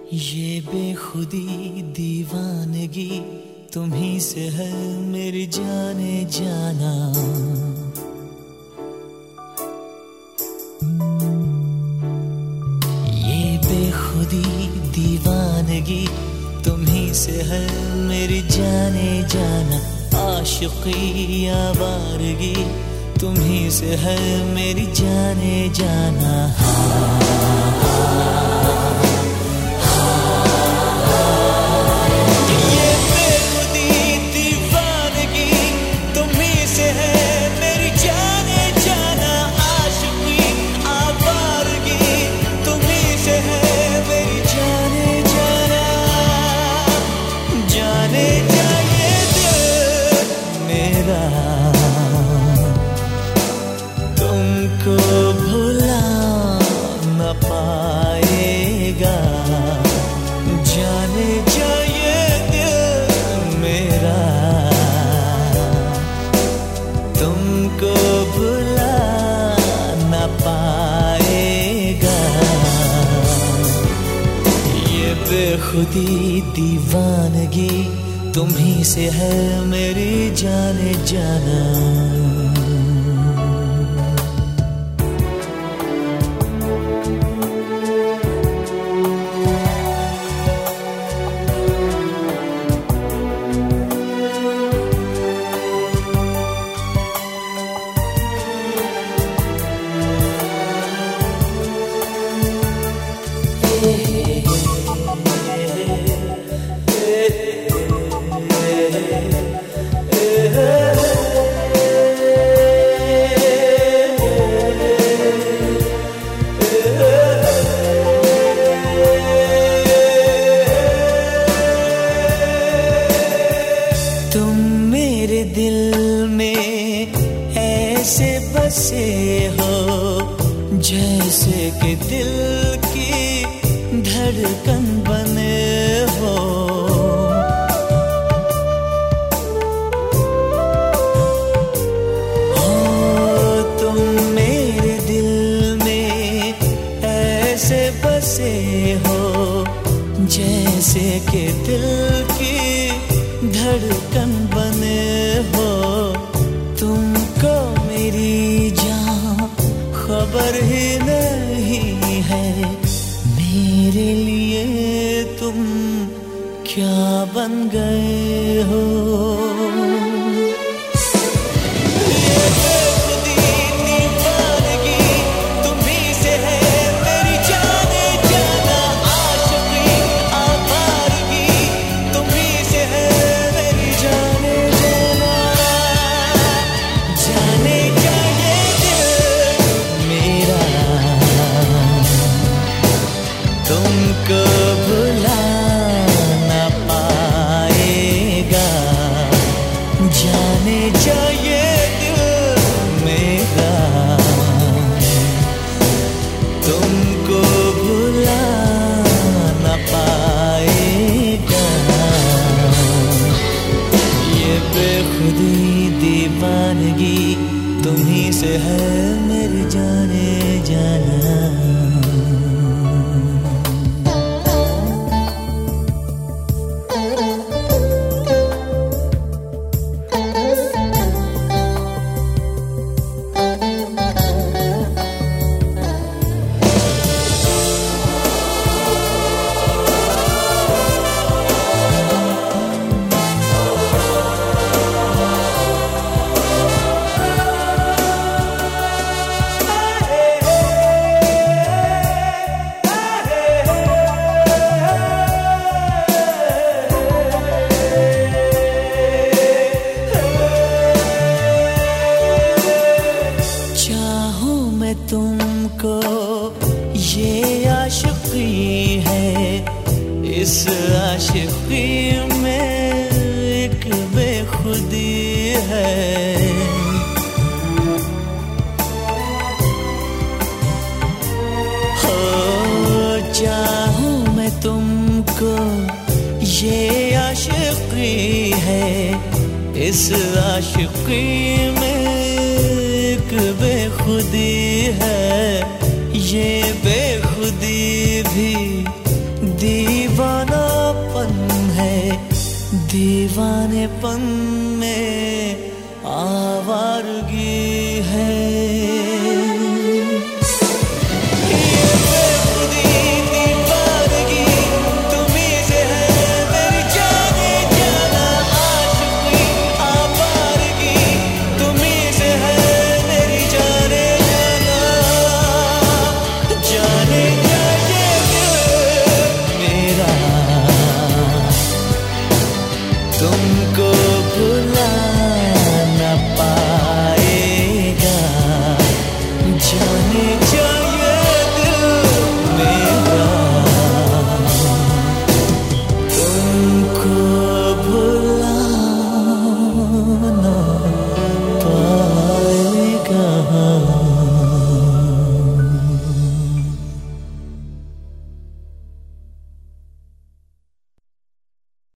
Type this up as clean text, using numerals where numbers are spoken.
ये बेखुदी दीवानगी तुम्ही से है मेरी जाने जाना। ये बेखुदी दीवानगी तुम्ही से है मेरी जाने जाना। आशिकी आवारगी तुम्ही से है मेरी जाने जाना। तुमको भुला न पाएगा, जाने जाए दिल मेरा। तुमको भुला न पाएगा। ये बेखुदी दीवानगी तुम्ही से है मेरी जाने जाना। तुम मेरे दिल में ऐसे बसे हो जैसे कि दिल की धड़कन बने हो। तुम मेरे दिल में ऐसे बसे हो जैसे कि दिल की धड़कन बने हो। तुमको मेरी जान खबर ही नहीं है, मेरे लिए तुम क्या बन गए हो। तुमको भुला न पाएगा, जाने जाए दिल मेरा। तुमको भुला न पाएगा। ये बेखुदी दीवानगी तुम्ही से है मेरी जाने जाना। तुमको ये आशिकी है, इस आशिकी में एक बेखुदी है। हो चाहूं मैं तुमको ये आशिकी है, इस आशिकी में एक बेखुदी है। ये बेखुदी भी दी दीवानेपन में आवारगी है।